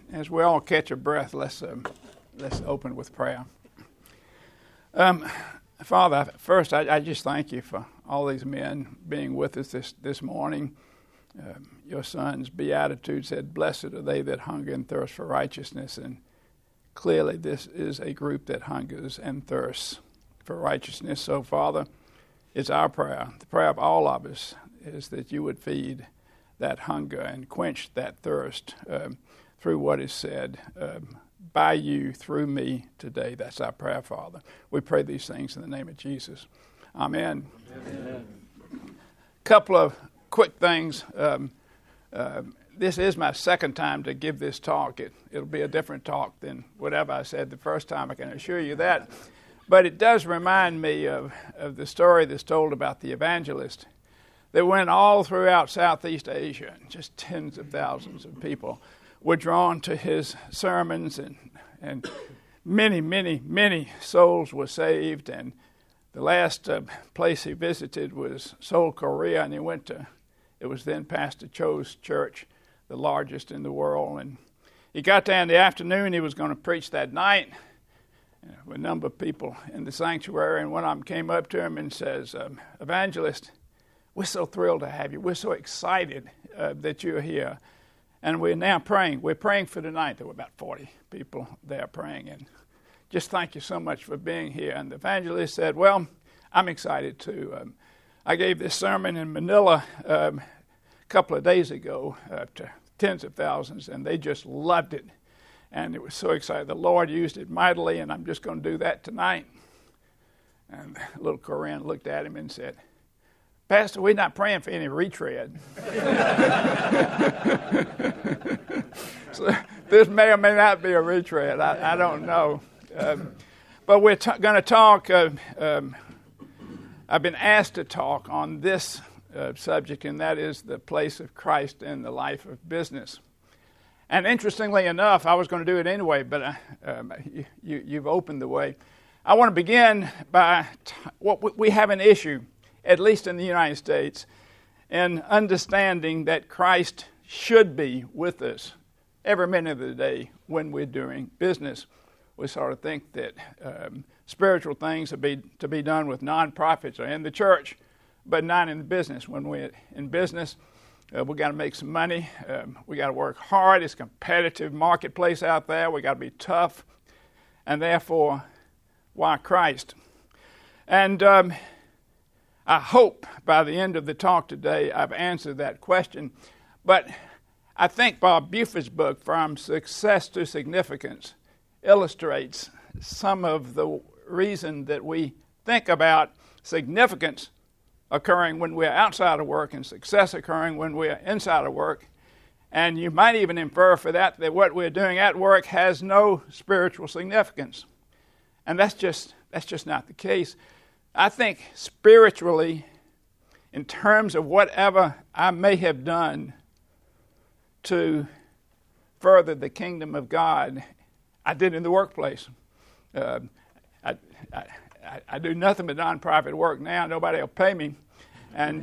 As we all catch a breath, let's open with prayer. Father, first I just thank you for all these men being with us this morning. Your Son's beatitude said, "Blessed are they that hunger and thirst for righteousness," and clearly this is a group that hungers and thirsts for righteousness. So, Father, it's our prayer, the prayer of all of us, is that you would feed that hunger and quench that thirst through what is said by you through me today. That's our prayer, Father. We pray these things in the name of Jesus. Amen. Amen. Couple of quick things. This is my second time to give this talk. It'll be a different talk than whatever I said the first time, I can assure you that. But it does remind me of the story that's told about the evangelist that went all throughout Southeast Asia. Just tens of thousands of people were drawn to his sermons, and many souls were saved. And the last place he visited was Seoul, Korea, and he went to, it was then Pastor Cho's church, the largest in the world. And he got there in the afternoon. He was going to preach that night. A number of people in the sanctuary, and one of them came up to him and says, "Evangelist, we're so thrilled to have you. We're so excited that you're here. And we're now praying. We're praying for tonight." There were about 40 people there praying. And just thank you so much for being here. And the evangelist said, "Well, I'm excited too. I gave this sermon in Manila a couple of days ago to tens of thousands, and they just loved it. And it was so exciting. The Lord used it mightily, and I'm just going to do that tonight." And the little Korean looked at him and said, "Pastor, we're not praying for any retread." So this may or may not be a retread. I don't know. But we're going to talk. I've been asked to talk on this subject, and that is the place of Christ in the life of business. And interestingly enough, I was going to do it anyway, but you've opened the way. I want to begin by what we have an issue, at least in the United States, in understanding that Christ should be with us every minute of the day when we're doing business. We sort of think that spiritual things to be done with nonprofits or in the church, but not in the business. When we're in business, we got to make some money. We got to work hard. It's a competitive marketplace out there. We got to be tough, and therefore, why Christ? And I hope by the end of the talk today I've answered that question. But I think Bob Buford's book, From Success to Significance, illustrates some of the reason that we think about significance occurring when we're outside of work and success occurring when we're inside of work. And you might even infer for that what we're doing at work has no spiritual significance. And that's just not the case. I think spiritually, in terms of whatever I may have done to further the kingdom of God, I did in the workplace. I do nothing but nonprofit work now. Nobody will pay me. And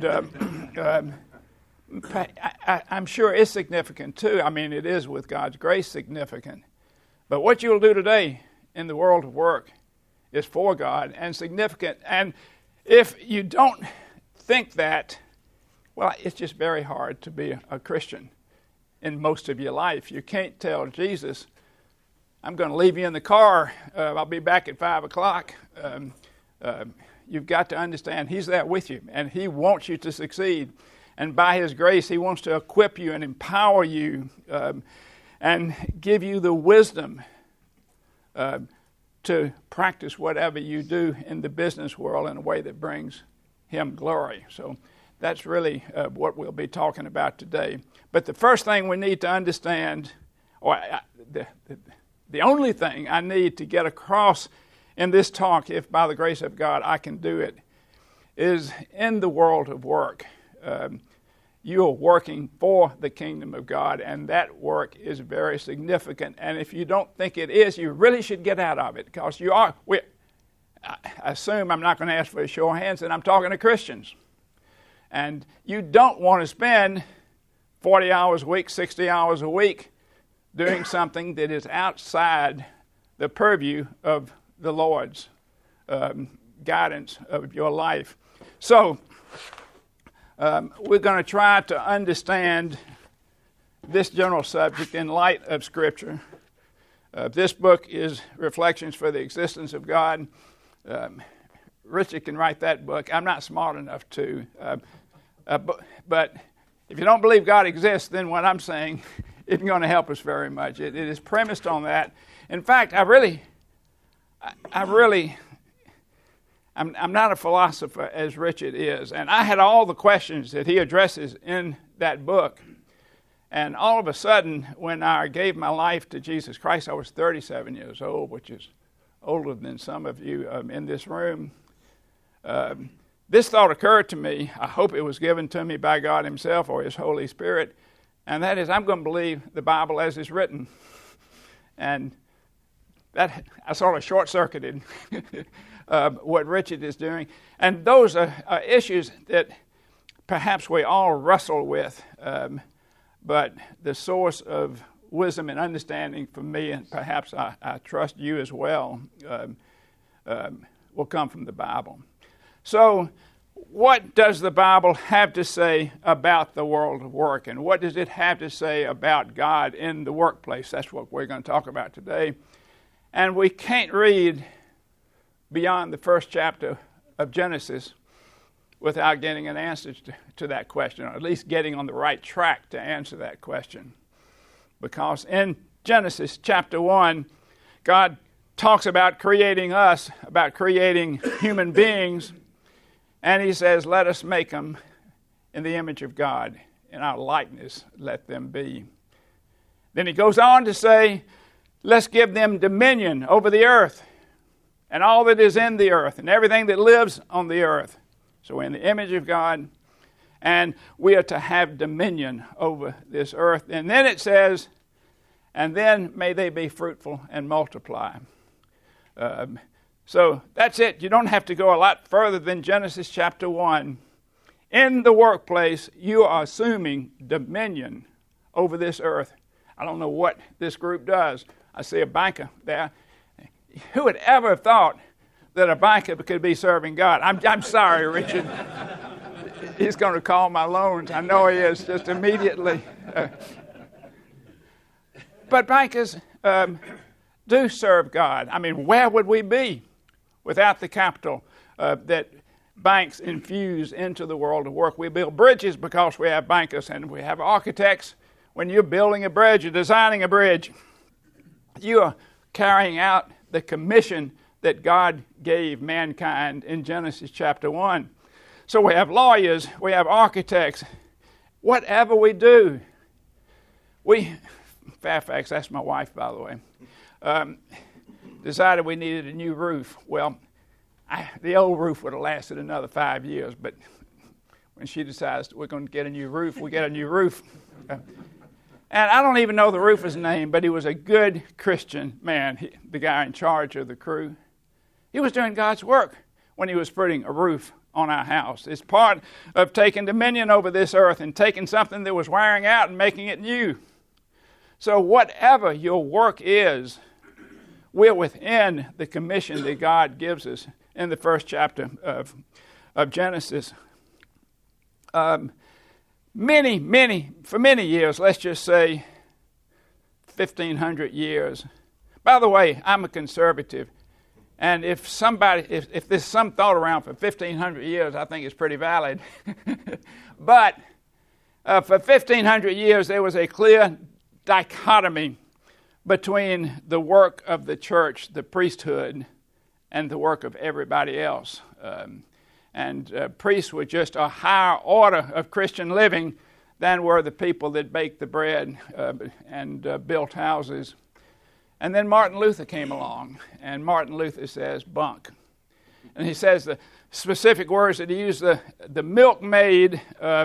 I'm sure it's significant too. I mean, it is with God's grace significant. But what you'll do today in the world of work is for God and significant. And if you don't think that, well, it's just very hard to be a Christian in most of your life. You can't tell Jesus, "I'm going to leave you in the car. I'll be back at 5 o'clock. You've got to understand He's there with you, and He wants you to succeed. And by His grace, He wants to equip you and empower you and give you the wisdom to practice whatever you do in the business world in a way that brings Him glory." So that's really what we'll be talking about today. But the first thing we need to understand, or the only thing I need to get across in this talk, if by the grace of God I can do it, is in the world of work. You're working for the kingdom of God, and that work is very significant. And if you don't think it is, you really should get out of it, because you are. I assume I'm not going to ask for a show of hands, and I'm talking to Christians. And you don't want to spend 40 hours a week, 60 hours a week doing something that is outside the purview of the Lord's guidance of your life. So we're going to try to understand this general subject in light of Scripture. This book is Reflections for the Existence of God. Richard can write that book. I'm not smart enough to. But if you don't believe God exists, then what I'm saying isn't going to help us very much. It is premised on that. In fact, I'm not a philosopher as Richard is. And I had all the questions that he addresses in that book. And all of a sudden, when I gave my life to Jesus Christ, I was 37 years old, which is older than some of you in this room. This thought occurred to me. I hope it was given to me by God himself or his Holy Spirit. And that is, I'm going to believe the Bible as it's written. And that I sort of short-circuited what Richard is doing. And those are issues that perhaps we all wrestle with. But the source of wisdom and understanding for me, and perhaps I trust you as well, will come from the Bible. So what does the Bible have to say about the world of work? And what does it have to say about God in the workplace? That's what we're going to talk about today. And we can't read beyond the first chapter of Genesis without getting an answer to that question, or at least getting on the right track to answer that question. Because in Genesis chapter 1, God talks about creating us, about creating human beings, and he says, let us make them in the image of God. In our likeness, let them be. Then he goes on to say, let's give them dominion over the earth and all that is in the earth and everything that lives on the earth. So we're in the image of God, and we are to have dominion over this earth. And then it says, and then may they be fruitful and multiply. So that's it. You don't have to go a lot further than Genesis chapter 1. In the workplace, you are assuming dominion over this earth. I don't know what this group does. I see a banker there. Who would ever have thought that a banker could be serving God? I'm sorry, Richard. He's going to call my loans. I know he is, just immediately. But bankers do serve God. I mean, where would we be without the capital that banks infuse into the world of work? We build bridges because we have bankers, and we have architects. When you're building a bridge, you're designing a bridge, you are carrying out the commission that God gave mankind in Genesis chapter 1. So we have lawyers, we have architects. Whatever we do, Fairfax, that's my wife, by the way, decided we needed a new roof. Well, the old roof would have lasted another 5 years, but when she decides we're going to get a new roof, we get a new roof. And I don't even know the roofer's name, but he was a good Christian man, the guy in charge of the crew. He was doing God's work when he was putting a roof on our house. It's part of taking dominion over this earth and taking something that was wearing out and making it new. So whatever your work is, we're within the commission that God gives us in the first chapter of Genesis. For many years, let's just say 1,500 years. By the way, I'm a conservative. And if there's some thought around for 1,500 years, I think it's pretty valid. But for 1,500 years, there was a clear dichotomy between the work of the church, the priesthood, and the work of everybody else. Priests were just a higher order of Christian living than were the people that baked the bread and built houses. And then Martin Luther came along, and Martin Luther says, bunk. And he says the specific words that he used, the milkmaid,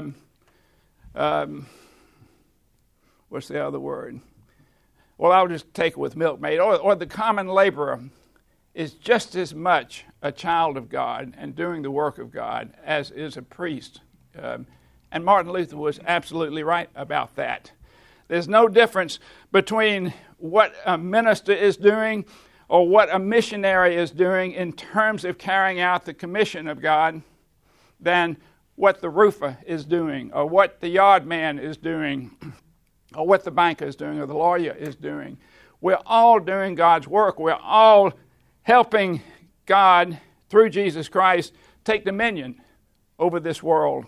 what's the other word? Well, I'll just take it with milkmaid, or the common laborer is just as much a child of God and doing the work of God as is a priest. And Martin Luther was absolutely right about that. There's no difference between what a minister is doing or what a missionary is doing in terms of carrying out the commission of God than what the roofer is doing or what the yard man is doing or what the banker is doing or the lawyer is doing. We're all doing God's work. We're all helping God, through Jesus Christ, take dominion over this world.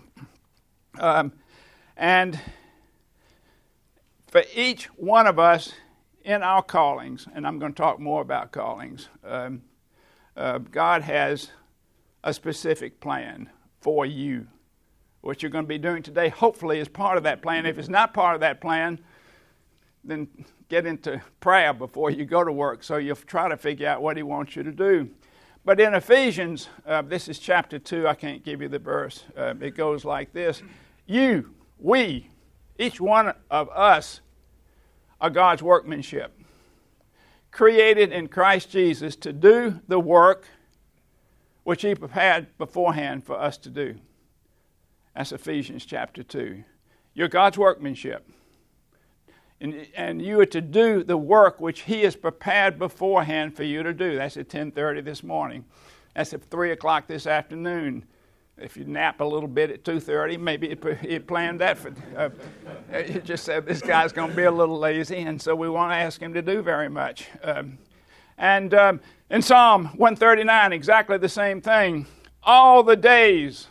And for each one of us in our callings, and I'm going to talk more about callings, God has a specific plan for you. What you're going to be doing today hopefully is part of that plan. If it's not part of that plan, then get into prayer before you go to work so you'll try to figure out what he wants you to do. But in Ephesians, this is chapter 2, I can't give you the verse. It goes like this. We, each one of us are God's workmanship, created in Christ Jesus to do the work which he prepared beforehand for us to do. That's Ephesians chapter 2. You're God's workmanship. And you are to do the work which he has prepared beforehand for you to do. That's at 10:30 this morning. That's at 3 o'clock this afternoon. If you nap a little bit at 2:30, maybe he planned that for. He just said this guy's going to be a little lazy, and so we won't ask him to do very much. And in Psalm 139, exactly the same thing. All the days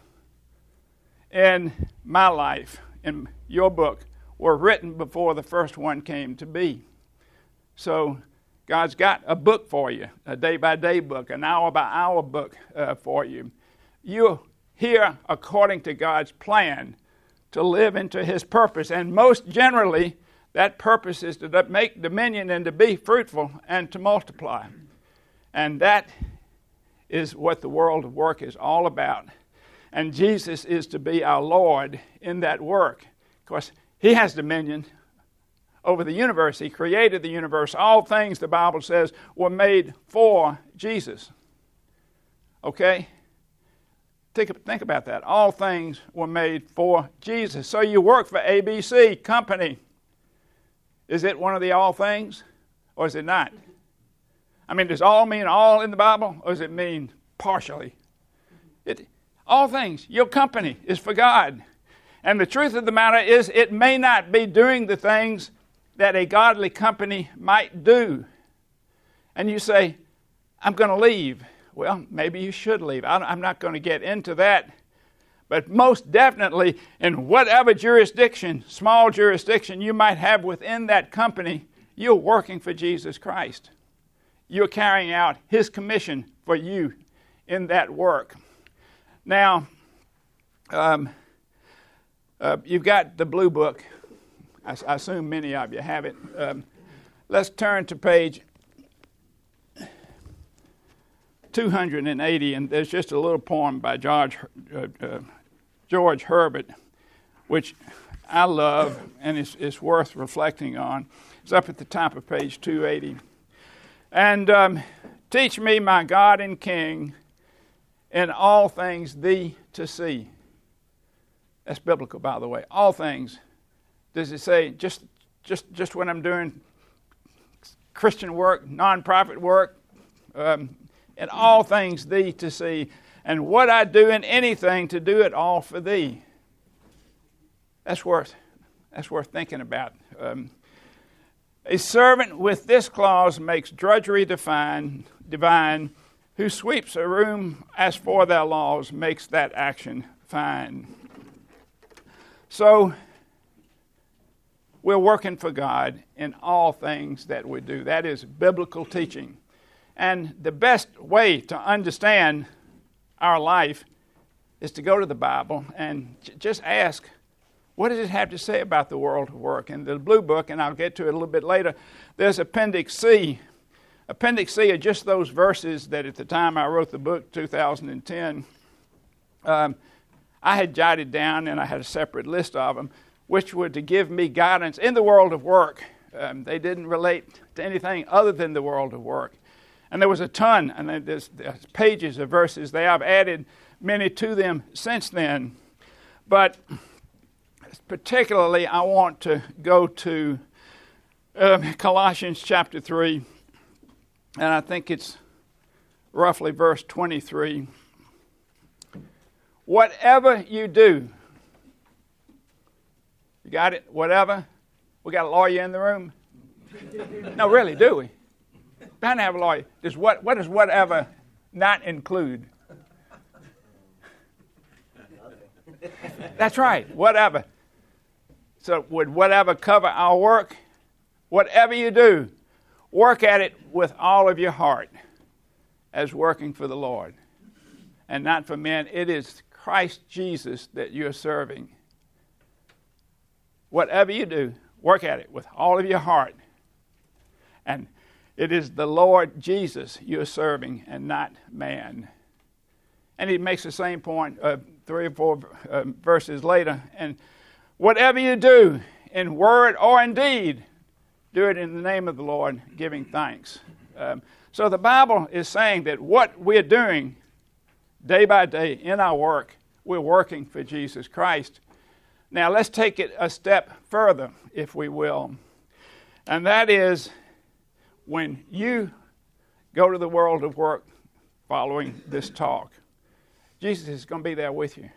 in my life, in your book, were written before the first one came to be. So God's got a book for you, a day-by-day book, an hour-by-hour book for you. You're here according to God's plan to live into his purpose. And most generally, that purpose is to make dominion and to be fruitful and to multiply. And that is what the world of work is all about. And Jesus is to be our Lord in that work. Of course, he has dominion over the universe. He created the universe. All things, the Bible says, were made for Jesus. Okay? Think about that. All things were made for Jesus. So you work for ABC Company. Is it one of the all things, or is it not? I mean, does all mean all in the Bible, or does it mean partially? All things, your company is for God. And the truth of the matter is it may not be doing the things that a godly company might do. And you say, I'm going to leave. Well, maybe you should leave. I'm not going to get into that. But most definitely, in whatever jurisdiction, small jurisdiction you might have within that company, you're working for Jesus Christ. You're carrying out his commission for you in that work. Now, you've got the blue book. I assume many of you have it. Let's turn to page 280, and there's just a little poem by George Herbert, which I love, and it's worth reflecting on. It's up at the top of page 280. And teach me, my God and King, in all things thee to see. That's biblical, by the way. All things. Does it say just when I'm doing Christian work, nonprofit work, in all things thee to see, and what I do in anything to do it all for thee? That's worth thinking about. A servant with this clause makes drudgery divine, who sweeps a room as for their laws makes that action fine. So we're working for God in all things that we do. That is biblical teaching. And the best way to understand our life is to go to the Bible and just ask, what does it have to say about the world of work? In the blue book, and I'll get to it a little bit later, there's Appendix C. Appendix C are just those verses that at the time I wrote the book, 2010, I had jotted down, and I had a separate list of them, which were to give me guidance in the world of work. They didn't relate to anything other than the world of work. And there was a ton, and there's pages of verses there. I've added many to them since then. But particularly, I want to go to Colossians chapter 3, and I think it's roughly verse 23. Whatever you do, you got it? Whatever? We got a lawyer in the room? No, really, do we? Don't have a lawyer. What does whatever not include? That's right, whatever. So would whatever cover our work? Whatever you do, work at it with all of your heart as working for the Lord and not for men. It is Christ Jesus that you're serving. Whatever you do, work at it with all of your heart. And it is the Lord Jesus you're serving and not man. And he makes the same point 3 or 4 verses later. And whatever you do, in word or in deed, do it in the name of the Lord, giving thanks. So the Bible is saying that what we're doing day by day in our work, we're working for Jesus Christ. Now let's take it a step further, if we will. And that is when you go to the world of work following this talk, Jesus is going to be there with you.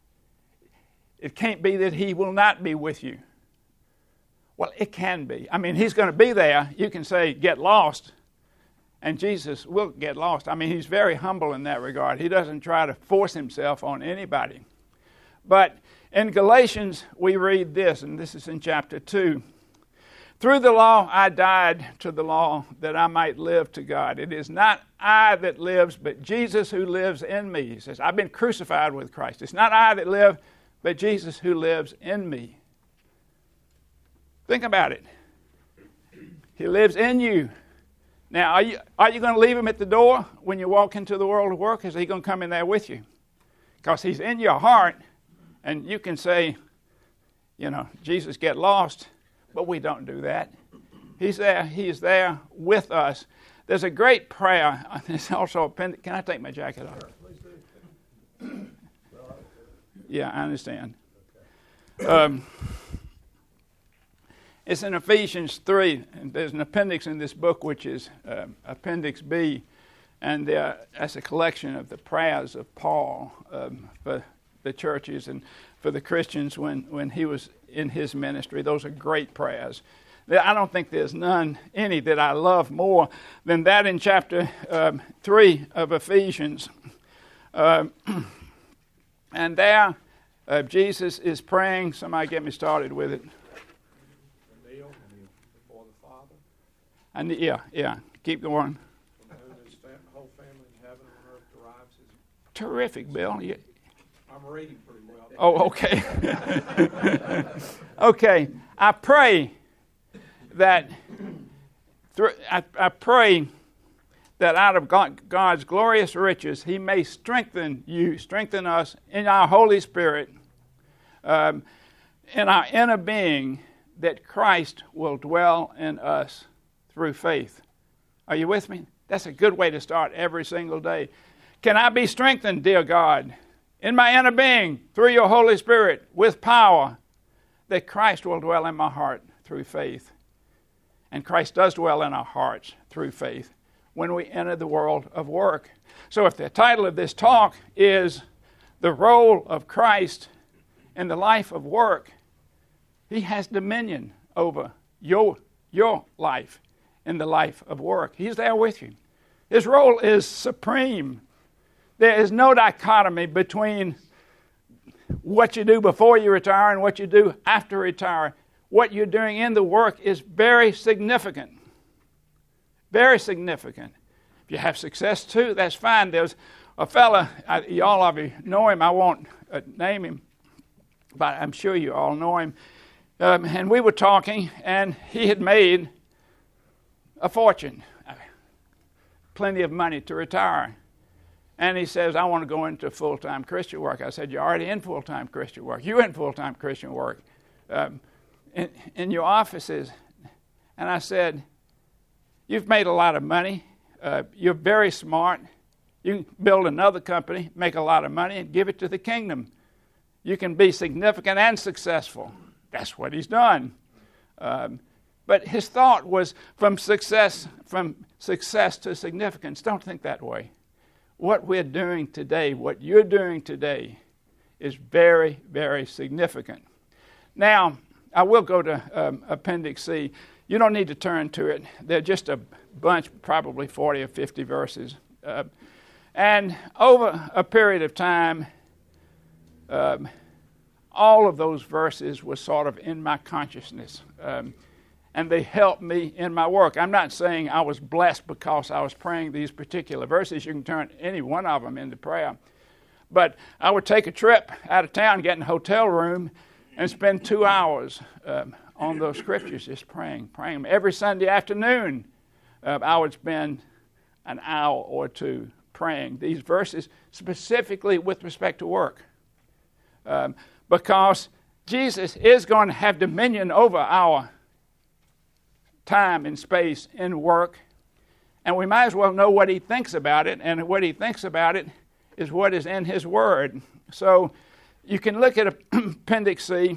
It can't be that he will not be with you. Well, it can be. I mean, he's going to be there. You can say, get lost, and Jesus will get lost. I mean, he's very humble in that regard. He doesn't try to force himself on anybody. But in Galatians, we read this, and this is in chapter 2. Through the law I died to the law that I might live to God. It is not I that lives, but Jesus who lives in me. He says, I've been crucified with Christ. It's not I that live, but Jesus who lives in me. Think about it. He lives in you. Now, are you going to leave him at the door when you walk into the world of work? Is he going to come in there with you? Because he's in your heart, and you can say, Jesus, get lost. But we don't do that. He's there. He is there with us. There's a great prayer. There's also can I take my jacket off? Please do. Yeah, I understand. It's in Ephesians 3, and there's an appendix in this book, which is Appendix B, and that's a collection of the prayers of Paul for the churches and for the Christians when he was in his ministry. Those are great prayers. I don't think there's any that I love more than that in chapter 3 of Ephesians. And there, Jesus is praying. Somebody get me started with it. Kneel before the Father. And yeah, keep going. From whom his whole family in heaven and earth derives his... Terrific, Bill. I'm reading pretty well. Oh, okay. Okay. I pray that out of God's glorious riches, he may strengthen us in our Holy Spirit, in our inner being, that Christ will dwell in us through faith. Are you with me? That's a good way to start every single day. Can I be strengthened, dear God, in my inner being, through your Holy Spirit, with power, that Christ will dwell in my heart through faith? And Christ does dwell in our hearts through faith when we enter the world of work. So if the title of this talk is The Role of Christ in the Life of Work, he has dominion over your life in the life of work. He's there with you. His role is supreme. There is no dichotomy between what you do before you retire and what you do after retire. What you're doing in the work is very significant. Very significant. If you have success too, that's fine. There's a fella, all of you know him. I won't name him, but I'm sure you all know him. And we were talking, and he had made a fortune, plenty of money to retire. And he says, I want to go into full-time Christian work. I said, you're already in full-time Christian work. You're in full-time Christian work in your offices. And I said, you've made a lot of money. You're very smart. You can build another company, make a lot of money, and give it to the kingdom. You can be significant and successful. That's what he's done. But his thought was from success to significance. Don't think that way. What we're doing today, what you're doing today, is very, very significant. Now, I will go to Appendix C. You don't need to turn to it. They're just a bunch, probably 40 or 50 verses. And over a period of time, all of those verses were sort of in my consciousness. And they helped me in my work. I'm not saying I was blessed because I was praying these particular verses. You can turn any one of them into prayer. But I would take a trip out of town, get in a hotel room, and spend 2 hours on those scriptures, just praying them. Every Sunday afternoon, I would spend an hour or two praying these verses, specifically with respect to work. Because Jesus is going to have dominion over our time and space in work, and we might as well know what he thinks about it, and what he thinks about it is what is in his word. So you can look at Appendix C.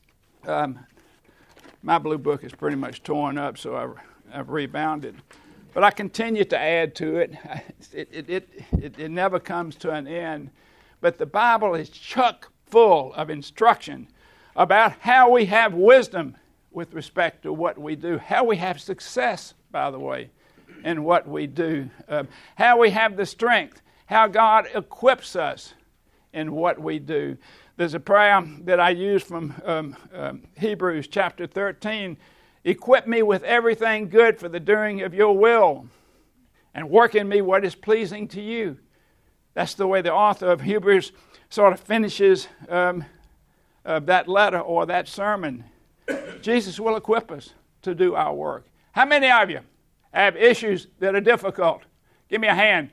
My blue book is pretty much torn up, so I've rebound it. But I continue to add to it. It never comes to an end. But the Bible is chock full of instruction about how we have wisdom with respect to what we do, how we have success, by the way, in what we do, how we have the strength, how God equips us in what we do. There's a prayer that I use from Hebrews chapter 13. Equip me with everything good for the doing of your will, and work in me what is pleasing to you. That's the way the author of Hebrews sort of finishes that letter or that sermon. Jesus will equip us to do our work. How many of you have issues that are difficult? Give me a hand.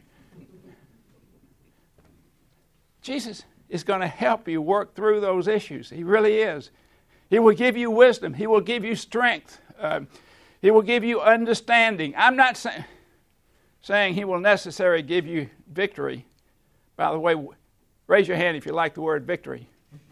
Jesus is going to help you work through those issues. He really is. He will give you wisdom. He will give you strength. He will give you understanding. I'm not saying he will necessarily give you victory. By the way, raise your hand if you like the word victory.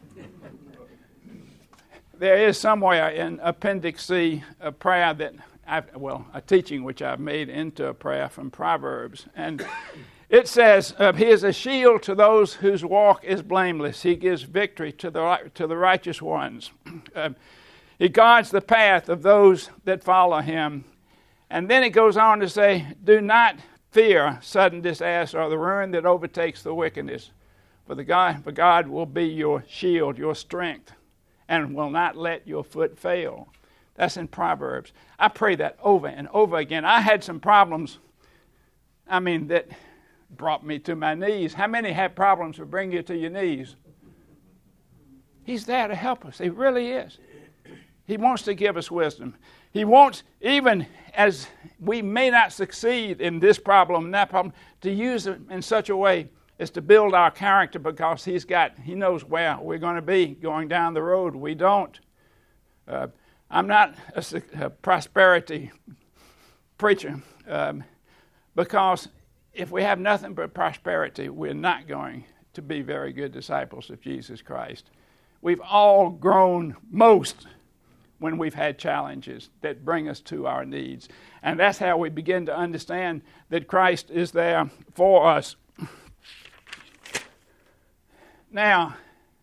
There is somewhere in Appendix C a prayer that a teaching which I've made into a prayer from Proverbs. And it says, he is a shield to those whose walk is blameless. He gives victory to the righteous ones. He guards the path of those that follow him. And then it goes on to say, do not fear sudden disaster or the ruin that overtakes the wickedness. For God will be your shield, your strength, and will not let your foot fail. That's in Proverbs. I pray that over and over again. I had some problems, that brought me to my knees. How many have problems that bring you to your knees? He's there to help us. He really is. He wants to give us wisdom. He wants, even as we may not succeed in this problem and that problem, to use it in such a way as to build our character, because he knows where we're going to be going down the road. We don't. I'm not a prosperity preacher, because if we have nothing but prosperity, we're not going to be very good disciples of Jesus Christ. We've all grown most when we've had challenges that bring us to our needs. And that's how we begin to understand that Christ is there for us. Now,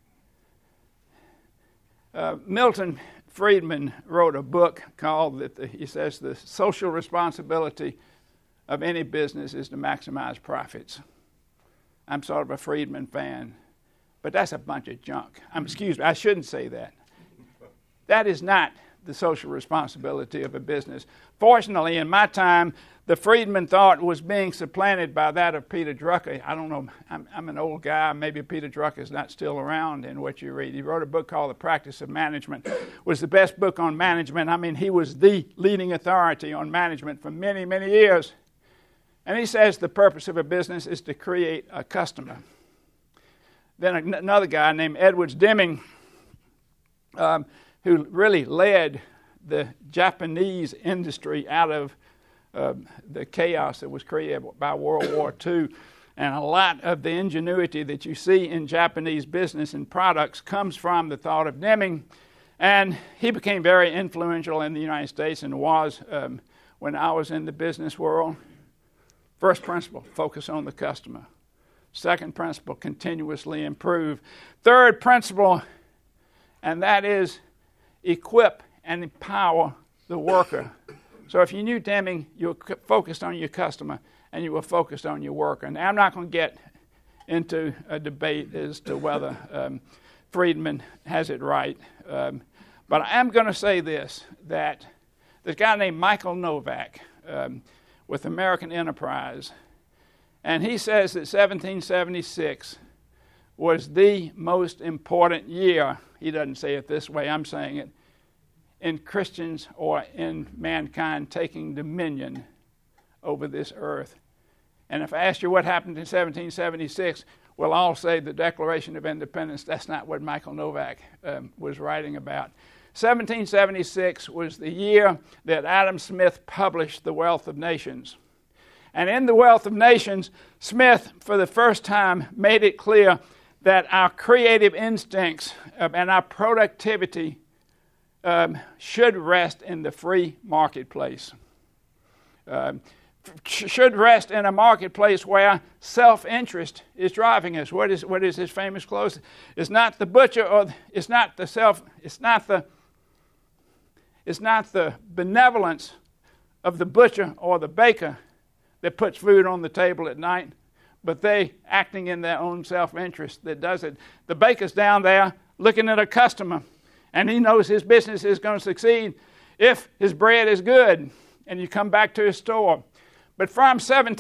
Milton Friedman wrote a book called, he says, the social responsibility of any business is to maximize profits. I'm sort of a Friedman fan, but that's a bunch of junk. Excuse me, I shouldn't say that. That is not the social responsibility of a business. Fortunately, in my time, the Friedman thought was being supplanted by that of Peter Drucker. I don't know, I'm an old guy. Maybe Peter Drucker is not still around in what you read. He wrote a book called The Practice of Management. It was the best book on management. He was the leading authority on management for many, many years. And he says the purpose of a business is to create a customer. Then another guy named Edwards Deming, who really led the Japanese industry out of the chaos that was created by World War II. And a lot of the ingenuity that you see in Japanese business and products comes from the thought of Deming. And he became very influential in the United States and was when I was in the business world. First principle, focus on the customer. Second principle, continuously improve. Third principle, and that is equip and empower the worker. So if you knew Deming, you were focused on your customer and you were focused on your worker. Now, I'm not going to get into a debate as to whether Friedman has it right. But I am going to say this, that there's a guy named Michael Novak with American Enterprise, and he says that 1776 was the most important year, he doesn't say it this way, I'm saying it, in Christians or in mankind taking dominion over this earth. And if I ask you what happened in 1776, we'll all say the Declaration of Independence. That's not what Michael Novak was writing about. 1776 was the year that Adam Smith published The Wealth of Nations. And in The Wealth of Nations, Smith, for the first time, made it clear that our creative instincts and our productivity should rest in the free marketplace. Should rest in a marketplace where self-interest is driving us. What is his famous quote? It's not the butcher or it's not the benevolence of the butcher or the baker that puts food on the table at night, but they acting in their own self-interest that does it. The baker's down there looking at a customer, and he knows his business is going to succeed if his bread is good, and you come back to his store. But from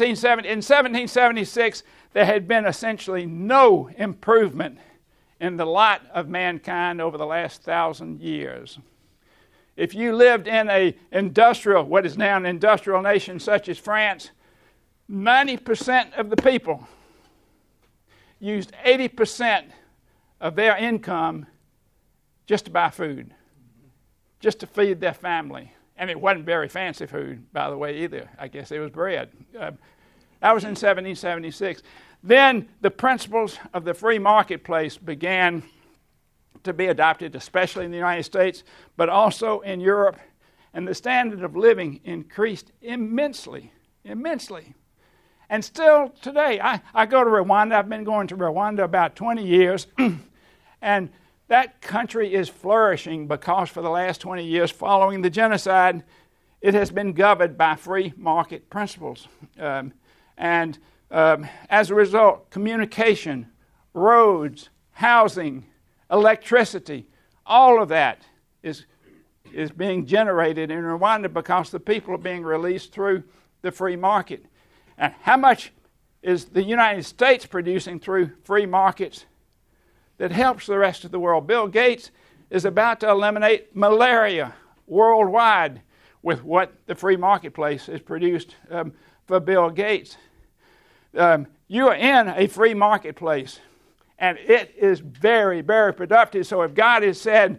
1776, there had been essentially no improvement in the lot of mankind over the last 1,000 years. If you lived in what is now an industrial nation such as France, 90% of the people used 80% of their income just to buy food, just to feed their family. And it wasn't very fancy food, by the way, either. I guess it was bread. That was in 1776. Then the principles of the free marketplace began to be adopted, especially in the United States, but also in Europe. And the standard of living increased immensely. And still today, I go to Rwanda. I've been going to Rwanda about 20 years. And that country is flourishing because for the last 20 years following the genocide, it has been governed by free market principles. As a result, communication, roads, housing, electricity, all of that is being generated in Rwanda because the people are being released through the free market. And how much is the United States producing through free markets that helps the rest of the world? Bill Gates is about to eliminate malaria worldwide with what the free marketplace has produced for Bill Gates. You are in a free marketplace, and it is very, very productive. So if God has said,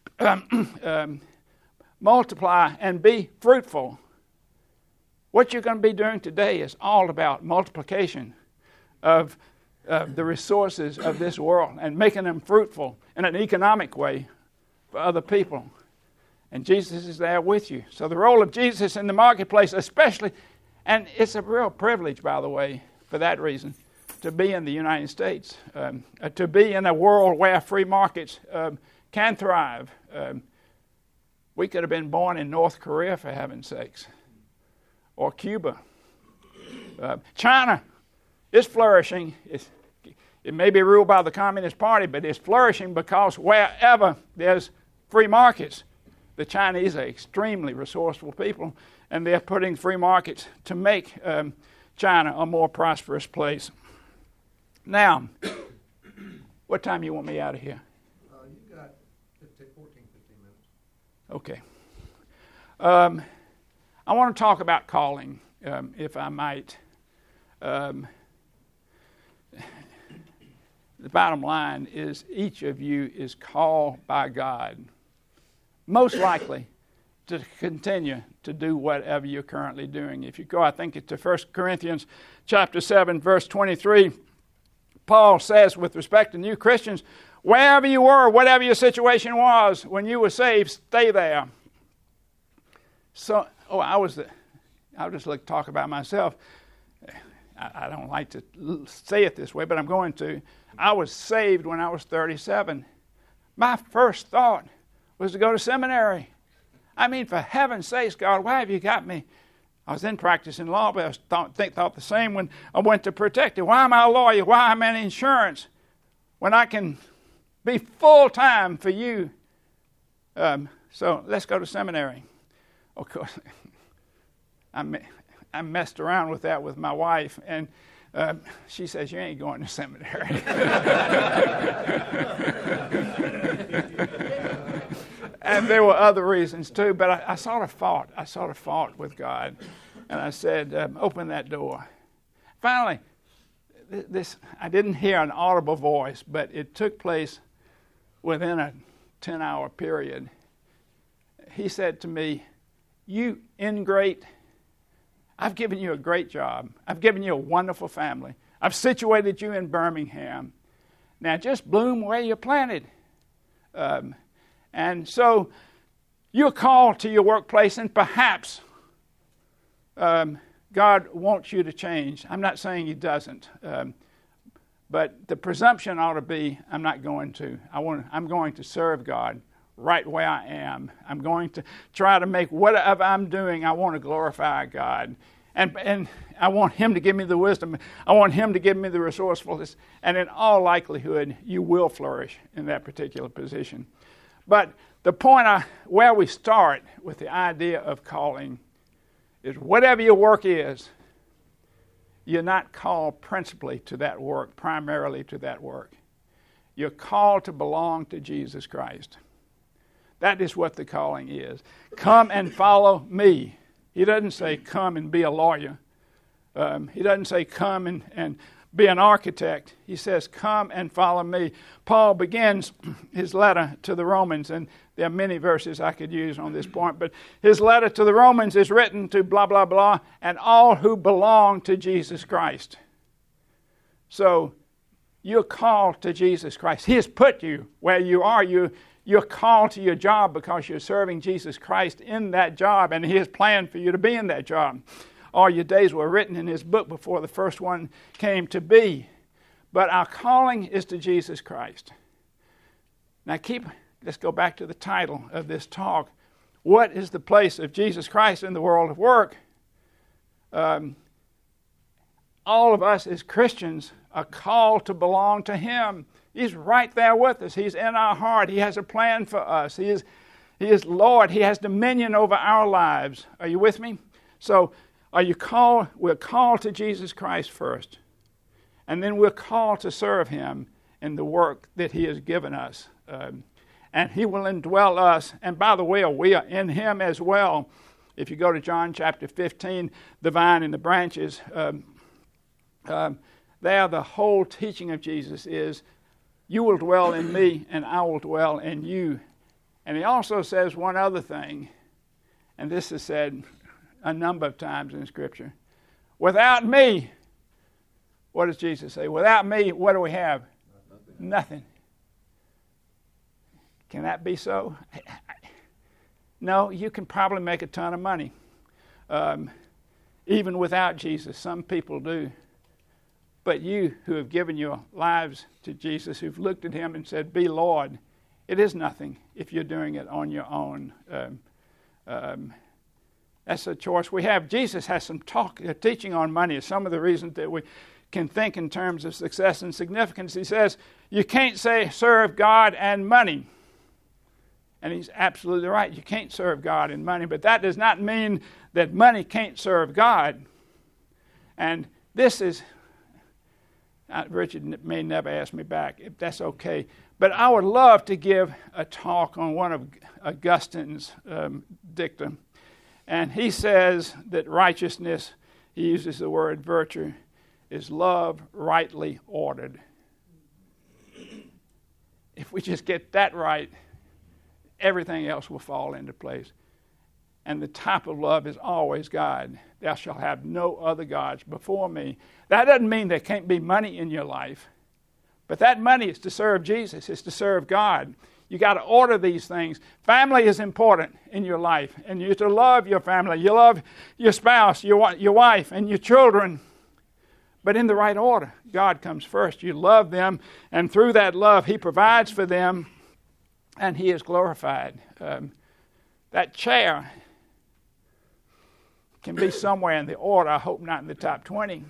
multiply and be fruitful, what you're going to be doing today is all about multiplication of the resources of this world and making them fruitful in an economic way for other people. And Jesus is there with you. So the role of Jesus in the marketplace especially, and it's a real privilege, by the way, for that reason, to be in the United States, to be in a world where free markets can thrive. We could have been born in North Korea, for heaven's sakes, or Cuba. China is flourishing. It may be ruled by the Communist Party, but it's flourishing because wherever there's free markets, the Chinese are extremely resourceful people, and they're putting free markets to make China a more prosperous place. Now, what time do you want me out of here? You've got 15 minutes. Okay. I want to talk about calling, if I might. The bottom line is each of you is called by God, most likely to continue to do whatever you're currently doing. If you go, I think it's to 1 Corinthians chapter 7, verse 23, Paul says with respect to new Christians, wherever you were, whatever your situation was, when you were saved, stay there. So, I'll just talk about myself. I don't like to say it this way, but I'm going to. I was saved when I was 37. My first thought was to go to seminary. I mean, for heaven's sakes, God, why have you got me? I was in practicing law, but I thought the same when I went to protective. Why am I a lawyer? Why am I in insurance? When I can be full-time for you. So let's go to seminary. Of course, I messed around with that with my wife, and she says, you ain't going to seminary. And there were other reasons too, but I sort of fought with God, and I said, open that door. Finally, I didn't hear an audible voice, but it took place within a 10-hour period. He said to me, you ingrate, I've given you a great job. I've given you a wonderful family. I've situated you in Birmingham. Now just bloom where you're planted. And so you're called to your workplace, and perhaps God wants you to change. I'm not saying He doesn't. But the presumption ought to be, I'm not going to. I'm going to serve God right where I am. I'm going to try to make whatever I'm doing, I want to glorify God. And I want Him to give me the wisdom. I want Him to give me the resourcefulness. And in all likelihood, you will flourish in that particular position. But the point where we start with the idea of calling is whatever your work is, you're not called principally to that work, primarily to that work. You're called to belong to Jesus Christ. That is what the calling is. Come and follow me. He doesn't say come and be a lawyer. He doesn't say come and be an architect. He says come and follow me. Paul begins his letter to the Romans, and there are many verses I could use on this point, but his letter to the Romans is written to blah, blah, blah, and all who belong to Jesus Christ. So you're called to Jesus Christ. He has put you where you are. You're called to your job because you're serving Jesus Christ in that job, and He has planned for you to be in that job. All your days were written in His book before the first one came to be. But our calling is to Jesus Christ. Now let's go back to the title of this talk. What is the place of Jesus Christ in the world of work? All of us as Christians are called to belong to Him. He's right there with us. He's in our heart. He has a plan for us. He is Lord. He has dominion over our lives. Are you with me? So are you called? We're called to Jesus Christ first. And then we're called to serve Him in the work that He has given us. And He will indwell us. And by the way, we are in Him as well. If you go to John chapter 15, the vine and the branches, there the whole teaching of Jesus is, you will dwell in me, and I will dwell in you. And He also says one other thing, and this is said a number of times in Scripture. Without me, what does Jesus say? Without me, what do we have? Nothing. Can that be so? No, you can probably make a ton of money. Even without Jesus, some people do. But you who have given your lives to Jesus, who've looked at Him and said, be Lord, it is nothing if you're doing it on your own. That's a choice we have. Jesus has some teaching on money. It's some of the reasons that we can think in terms of success and significance. He says, you can't say serve God and money. And He's absolutely right. You can't serve God and money, but that does not mean that money can't serve God. And this is... Richard may never ask me back, if that's okay. But I would love to give a talk on one of Augustine's dicta. And he says that righteousness, he uses the word virtue, is love rightly ordered. If we just get that right, everything else will fall into place. And the type of love is always God. Thou shalt have no other gods before me. That doesn't mean there can't be money in your life. But that money is to serve Jesus. It's to serve God. You got to order these things. Family is important in your life. And you're to love your family. You love your spouse, your wife, and your children. But in the right order. God comes first. You love them. And through that love, He provides for them. And He is glorified. That chair can be somewhere in the order. I hope not in the top 20.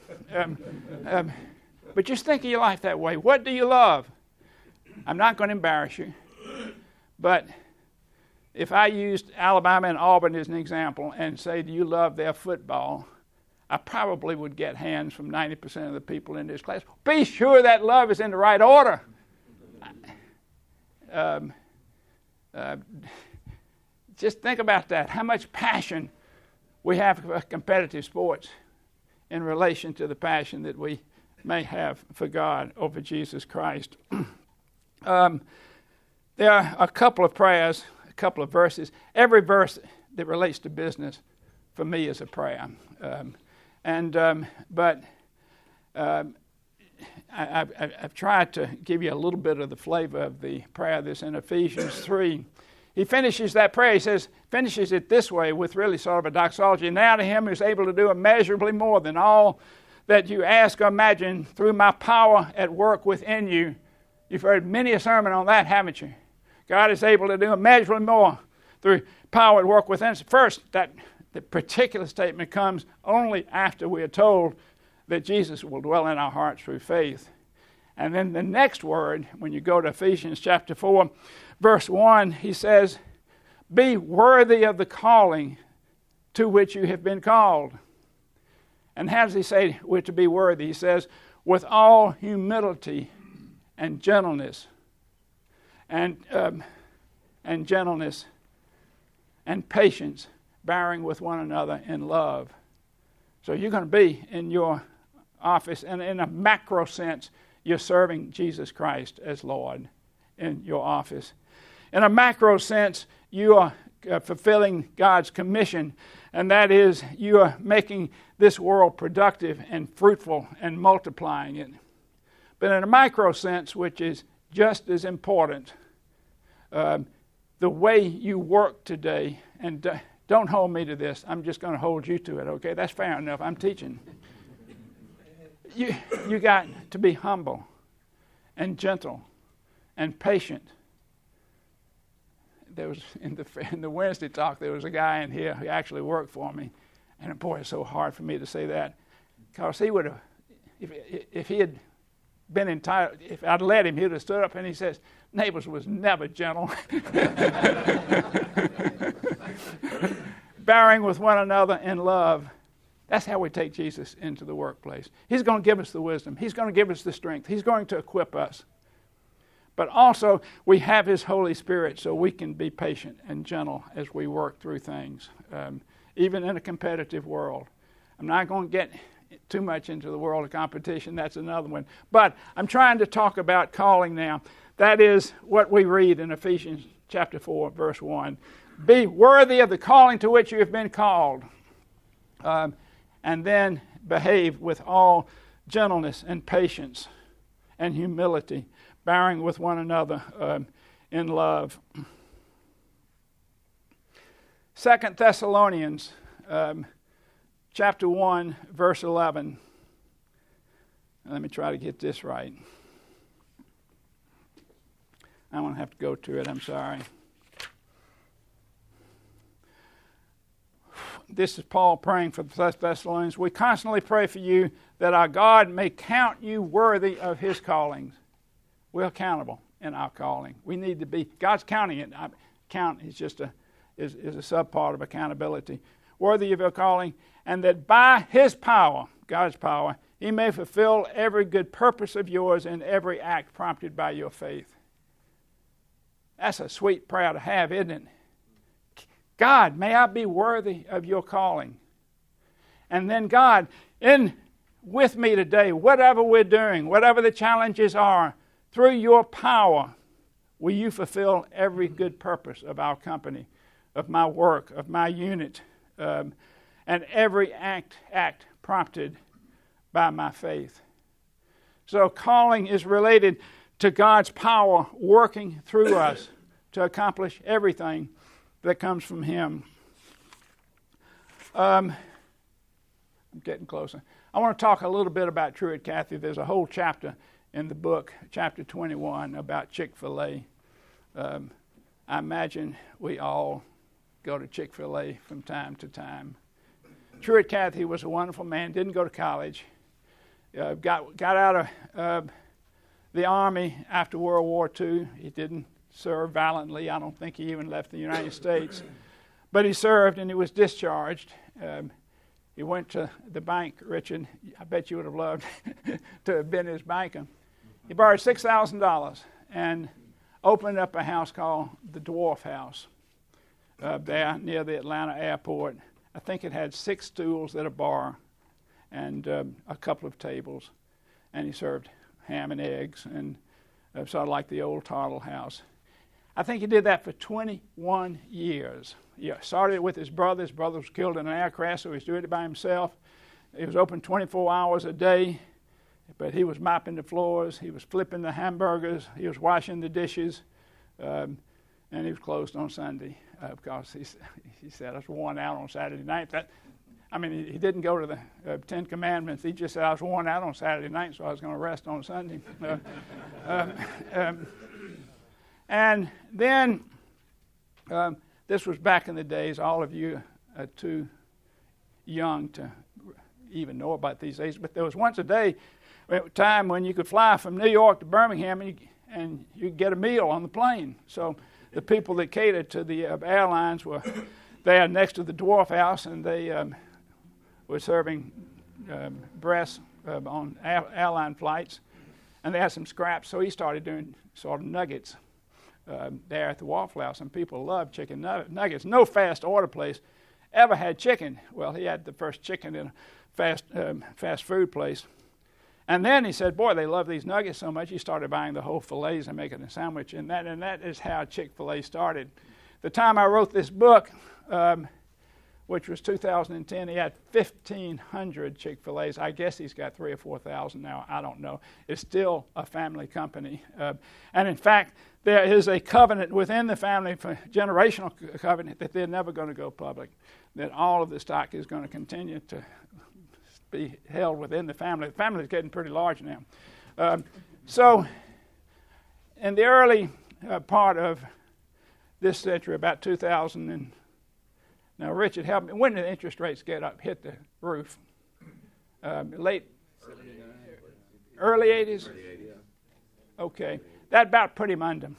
But just think of your life that way. What do you love? I'm not going to embarrass you. But if I used Alabama and Auburn as an example and say, do you love their football? I probably would get hands from 90% of the people in this class. Be sure that love is in the right order. Just think about that. How much passion we have for competitive sports in relation to the passion that we may have for God or for Jesus Christ. There are a couple of prayers, a couple of verses. Every verse that relates to business for me is a prayer. I've tried to give you a little bit of the flavor of the prayer that's in Ephesians 3. He finishes that prayer, finishes it this way with really sort of a doxology. Now to Him who's able to do immeasurably more than all that you ask or imagine through my power at work within you. You've heard many a sermon on that, haven't you? God is able to do immeasurably more through power at work within us. First, the particular statement comes only after we are told that Jesus will dwell in our hearts through faith. And then the next word, when you go to Ephesians chapter 4, verse 1, he says, be worthy of the calling to which you have been called. And how does he say we're to be worthy? He says, with all humility and gentleness, and gentleness and patience, bearing with one another in love. So you're going to be in your office, and in a macro sense, you're serving Jesus Christ as Lord in your office. In a macro sense, you are fulfilling God's commission, and that is you are making this world productive and fruitful and multiplying it. But in a micro sense, which is just as important, the way you work today, and don't hold me to this, I'm just going to hold you to it, okay? That's fair enough, I'm teaching. You got to be humble and gentle and patient. There was in the Wednesday talk, there was a guy in here who actually worked for me, and boy, it's so hard for me to say that, because he would have, if he had been entitled, if I'd let him, he would have stood up and he says, Neighbors was never gentle. Bearing with one another in love. That's how we take Jesus into the workplace. He's going to give us the wisdom. He's going to give us the strength. He's going to equip us. But also, we have His Holy Spirit so we can be patient and gentle as we work through things, even in a competitive world. I'm not going to get too much into the world of competition. That's another one. But I'm trying to talk about calling now. That is what we read in Ephesians chapter 4, verse 1. Be worthy of the calling to which you have been called. And then behave with all gentleness and patience and humility, bearing with one another in love. 2 Thessalonians chapter 1, verse 11. Let me try to get this right. I won't have to go to it, I'm sorry. This is Paul praying for the Thessalonians. We constantly pray for you that our God may count you worthy of His callings. We're accountable in our calling. We need to be. God's counting it. Count is just is a subpart of accountability. Worthy of your calling, and that by His power, God's power, He may fulfill every good purpose of yours and every act prompted by your faith. That's a sweet prayer to have, isn't it? God, may I be worthy of your calling. And then God, with me today, whatever we're doing, whatever the challenges are, through your power, will you fulfill every good purpose of our company, of my work, of my unit, and every act prompted by my faith. So calling is related to God's power working through us to accomplish everything that comes from Him. I'm getting closer. I want to talk a little bit about Truett Cathy. There's a whole chapter in the book, chapter 21, about Chick-fil-A. I imagine we all go to Chick-fil-A from time to time. Truett Cathy was a wonderful man, didn't go to college, got out of the Army after World War II. He didn't serve valiantly. I don't think he even left the United States. But he served and he was discharged. He went to the bank, Richard. I bet you would have loved to have been his banker. He borrowed $6,000 and opened up a house called the Dwarf House there near the Atlanta airport. I think it had 6 stools at a bar and a couple of tables. And he served ham and eggs and sort of like the old Tartle House. I think he did that for 21 years. He started with his brother. His brother was killed in an air crash, so he was doing it by himself. He was open 24 hours a day, but he was mopping the floors. He was flipping the hamburgers. He was washing the dishes, and he was closed on Sunday because he said, I was worn out on Saturday night. He didn't go to the 10 Commandments. He just said, I was worn out on Saturday night, so I was going to rest on Sunday. And then, this was back in the days, all of you are too young to even know about these days, but there was once a time when you could fly from New York to Birmingham and you could get a meal on the plane. So the people that catered to the airlines were there next to the Dwarf House, and they were serving breasts on airline flights, and they had some scraps, so he started doing sort of nuggets there at the Waffle House, and people loved chicken nuggets. No fast order place ever had chicken. Well, he had the first chicken in a fast food place. And then he said, boy, they love these nuggets so much, he started buying the whole fillets and making a sandwich, and that is how Chick-fil-A started. The time I wrote this book, which was 2010, he had 1,500 Chick-fil-A's. I guess he's got 3,000 or 4,000 now. I don't know. It's still a family company. And in fact, there is a covenant within the family, generational covenant, that they're never going to go public, that all of the stock is going to continue to be held within the family. The family is getting pretty large now. So in the early part of this century, about 2000, and now Richard, help me, when did the interest rates hit the roof? Early 80s? Okay. That about put him under.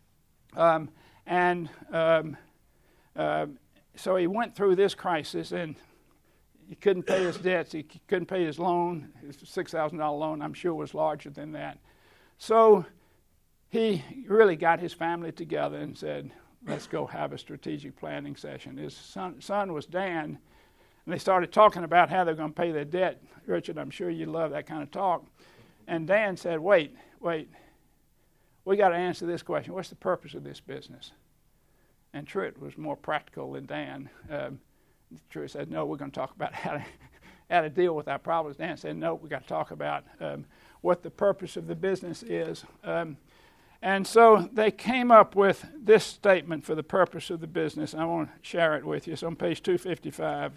So he went through this crisis, and he couldn't pay his debts. He couldn't pay his loan. His $6,000 loan, I'm sure, was larger than that. So he really got his family together and said, let's go have a strategic planning session. His son was Dan, and they started talking about how they're going to pay their debt. Richard, I'm sure you love that kind of talk. And Dan said, wait. We got to answer this question. What's the purpose of this business? And Truett was more practical than Dan. Truett said, no, we're going to talk about how to deal with our problems. Dan said, no, we got to talk about what the purpose of the business is. And so they came up with this statement for the purpose of the business. I want to share it with you. It's on page 255.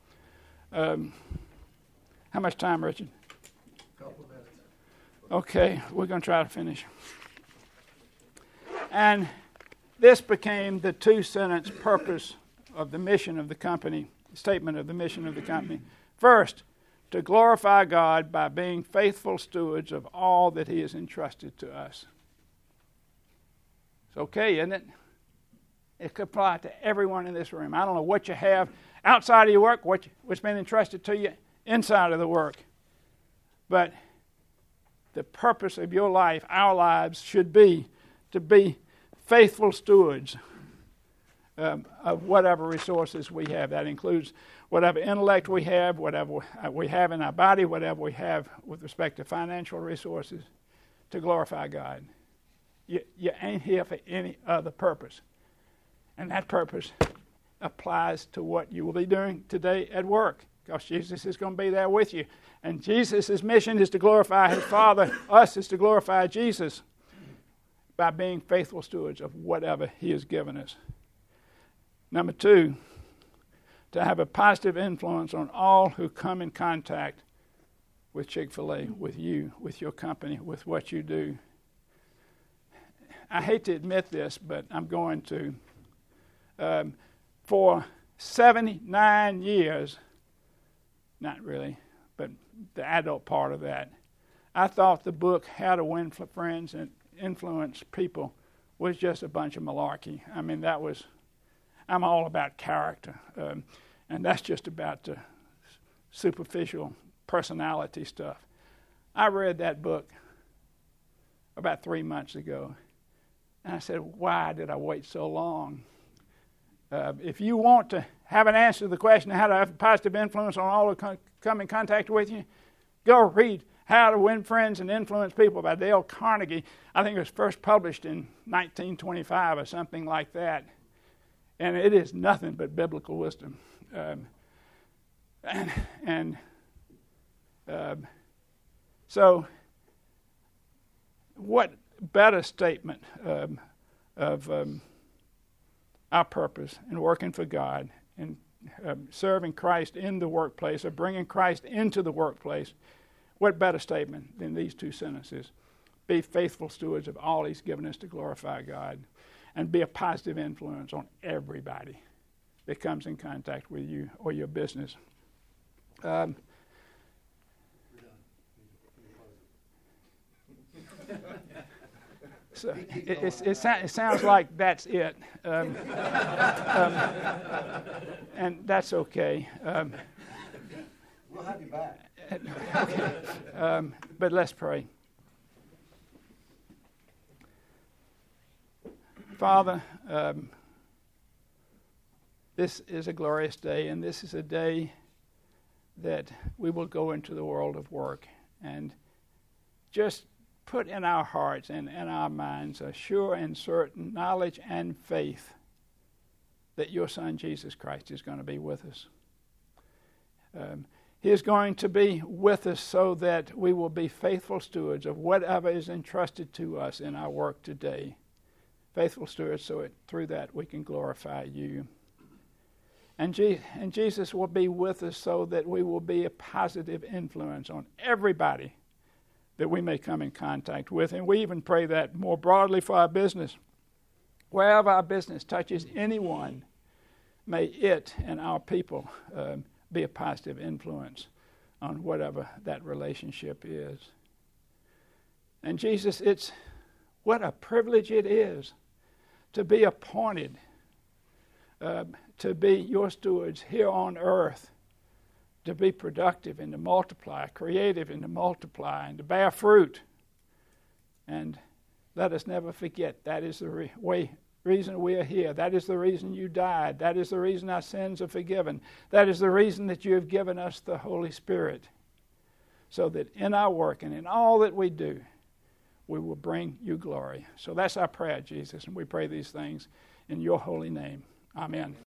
How much time, Richard? A couple of minutes. Okay, we're going to try to finish. And this became the 2-sentence purpose of the mission of the company, statement of the mission of the company. First, to glorify God by being faithful stewards of all that He has entrusted to us. It's okay, isn't it? It could apply to everyone in this room. I don't know what you have outside of your work, what's been entrusted to you inside of the work. But the purpose of your life, our lives, should be to be faithful stewards of whatever resources we have. That includes whatever intellect we have, whatever we have in our body, whatever we have with respect to financial resources, to glorify God. You ain't here for any other purpose. And that purpose applies to what you will be doing today at work, because Jesus is going to be there with you. And Jesus' mission is to glorify his Father. Us is to glorify Jesus by being faithful stewards of whatever he has given us. Number 2, to have a positive influence on all who come in contact with Chick-fil-A, with you, with your company, with what you do. I hate to admit this, but I'm going to. For 79 years, not really, but the adult part of that, I thought the book How to Win Friends and Influence People was just a bunch of malarkey. I mean, I'm all about character, and that's just about the superficial personality stuff. I read that book about 3 months ago, and I said, why did I wait so long? If you want to have an answer to the question how to have a positive influence on all who come in contact with you, go read How to Win Friends and Influence People by Dale Carnegie. I think it was first published in 1925 or something like that. And it is nothing but biblical wisdom. So what better statement of our purpose in working for God and serving Christ in the workplace, or bringing Christ into the workplace, what better statement than these 2 sentences? Be faithful stewards of all he's given us to glorify God, and be a positive influence on everybody that comes in contact with you or your business. So it sounds like that's it, and that's okay. We'll have you back. Okay. But let's pray. Father, this is a glorious day, and this is a day that we will go into the world of work and just put in our hearts and in our minds a sure and certain knowledge and faith that your Son, Jesus Christ, is going to be with us. He is going to be with us so that we will be faithful stewards of whatever is entrusted to us in our work today. Faithful stewards so through that we can glorify you. And Jesus will be with us so that we will be a positive influence on everybody that we may come in contact with. And we even pray that more broadly for our business. Wherever our business touches anyone, may it and our people be a positive influence on whatever that relationship is. And Jesus, what a privilege it is to be appointed to be your stewards here on earth, to be productive and to multiply, creative and to multiply, and to bear fruit. And let us never forget that is the reason we are here. That is the reason you died. That is the reason our sins are forgiven. That is the reason that you have given us the Holy Spirit, so that in our work and in all that we do, we will bring you glory. So that's our prayer, Jesus, and we pray these things in your holy name. Amen.